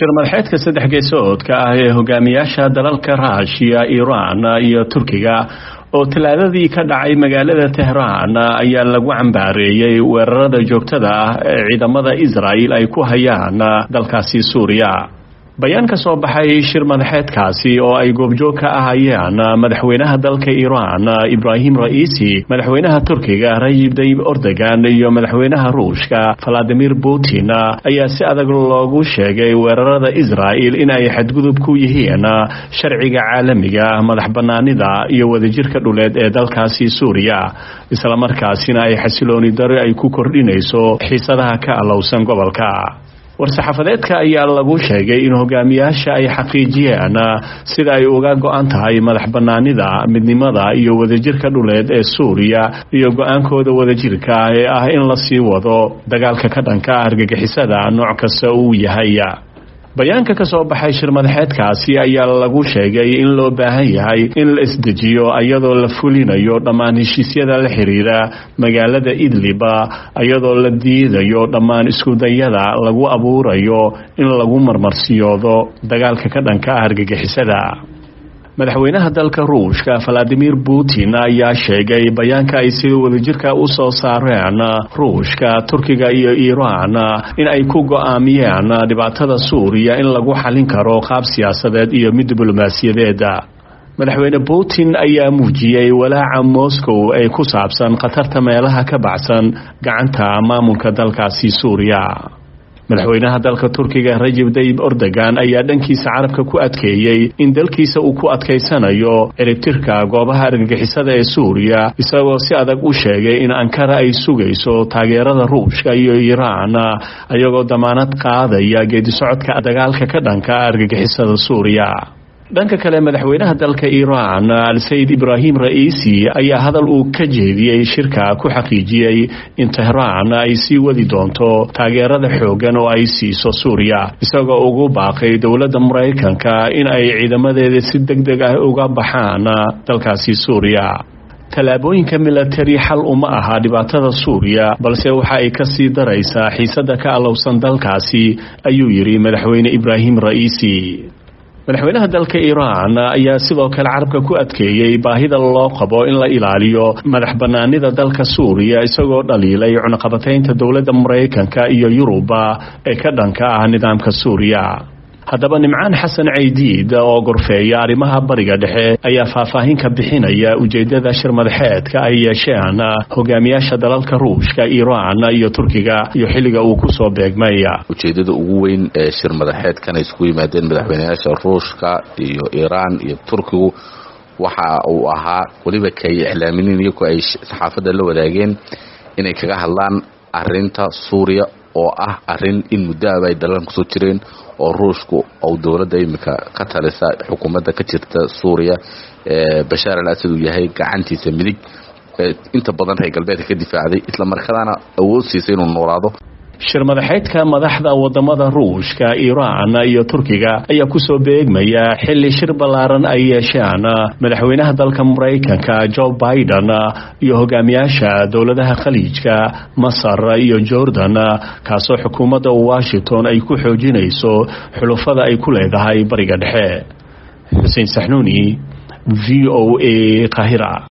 shirmadaxeedka saddex geesoodka ah ee hogaamiyaasha dalalka Raashiya, Iiraan iyo Turkiga oo talaadadii ka dhacay magaalada Tehraan ayaa lagu cambaareeyay weerarada joogtada ah ee ciidamada Israa'iil ay ku hayaan dalkaasi Suuriya. bayaan ka soo baxay shirmadaxeedkaasi oo ay goobjoog ka ahayeen madaxweynaha dalka Iiraan Ibrahim Raisi, madaxweynaha Turkiga Recep Tayyip Erdogan iyo madaxweynaha Ruushka Vladimir Putin ayaa si adag loogu sheegay weerarada Israa'iil in ay xadgudub ku yihiin sharciga caalamiga, madaxbanaanida iyo wadajirka dhuleed ee dalkaasi Suuriya, isla markaasina ay xasilooni darro ay ku kordhinayso xiisadaha ka alowsan gobolka. war-saxaafadeedka ayaa lagu sheegay in hogaamiyaasha ay xaqiijiyeen sida ay uga go'an tahay madaxbanaanida, midnimada iyo wadajirka dhuleed ee Suuriya iyo go'aankooda wadajirka ee ah in la sii wado dagaalka ka dhanka ah argagixisada nooc kasta uu yahay. bayaanka ka soo baxay shirmadaxeedkaasi ayaa lagu sheegay in loo baahan yahay in la isdejiyo iyadoo la fulinayo dhammaan heshiisyada la xiriira magaalada Idlib, iyadoo la diidayo dhammaan isku dayada lagu abuurayo in lagu marmarsiyoodo dagaalka ka dhanka ah argagixisada. madaxweynaha dalka Ruushka Vladimir Putin ayaa sheegay bayaanka ay sida wadajirka u soo saareen Ruushka, Turkiga iyo Iiraan in ay ku go'aamiyeen dhibaatada Suuriya in lagu xalin karo qaab siyaasadeed iyo mid diblomaasiyadeed. madaxweyne Putin ayaa muujiyay walaaca Moscow ee ku saabsan khatarta meelaha ka baxsan gacanta maamulka dalkaasi Suuriya. madaxweynaha dalka Turkiga Recep Tayyip Erdogan ayaa dhankiisa carabka ku adkeeyay in dalkiisa uu ku adkeysanayo ciribtirka goobaha argagixisada ee Suuriya, isagoo si adag u sheegay in Ankara ay sugayso taageerada Ruushka iyo Iiraan ayagoo damaanad qaadaya geedi socodka dagaalka ka dhanka argagixisada Suuriya. dhanka kale madaxweynaha dalka Iiraan Said Ibrahim Raisi ayaa hadal uu ka jeediyay shirka ku xaqiijiyay in Tehraan ay sii wadi doonto taageerada xoogan oo ay siiso Suuriya, isagoo ugu baaqay dowladda Mareykanka in ay ciidamadeeda si degdeg ah uga baxaan dalkaasi Suuriya. tallaabooyinka military xal uma aha dhibaatada Suuriya, balse waxa ay ka sii daraysaa xiisada ka alowsan dalkaasi, ayuu yiri madaxweyne Ibrahim Raisi. madaxweynaha dalka Iiraan ayaa sidoo kale carabka ku adkeeyay baahida loo qabo in la ilaaliyo madaxbanaanida dalka Suuriya, isagoo dhaliilay cunaqabataynta dowladda Mareykanka iyo Yuruba ee ka dhanka ah nidaamka Suuriya. haddaba Nimcaan Xasan Ceydiid oo gorfeeya arrimaha bariga dhexe ayaa faahfaahin ka bixinaya ujeedada shirmadaxeedka ay yeesheen hogaamiyaasha dalalka Ruushka, Iiraan iyo Turkiga iyo xilliga uu ku soo beegmay. ujeedada ugu weyn ee shirmadaxeedkan ay isku yimaadeen madaxweynayaasha Ruushka iyo Iiraan iyo Turkigu waxa uu ahaa waliba kay iclaaminiin iyo ay saxaafadda la wadaageen inay kaga hadlaan arrinta Suuriya oo ah arrin in muddo ay dalalka soo jireen oo Ruushku oo dawladda imika ka talisa xukuumadda ka jirta Suuriya Bashar al-Assad uu yahay gacantiisa midig inta badan reer galbeedka ka difaacday isla markaana awood siisay inuu noolaado. shirmadaxeedka madaxda wadamada Ruushka, Iiraan iyo Turkiga ayaa ku soo beegmaya xilli shir ballaaran ay yeesheen madaxweynaha dalka Mareykanka Joe Biden iyo hogaamiyaasha dowladaha Khaliijka, Masar iyo Jordan, kaasoo xukuumadda Washington ay ku xoojinayso xulufada ay ku leedahay bariga dhexe. Xuseen Saxnuuni, VOA Qahira.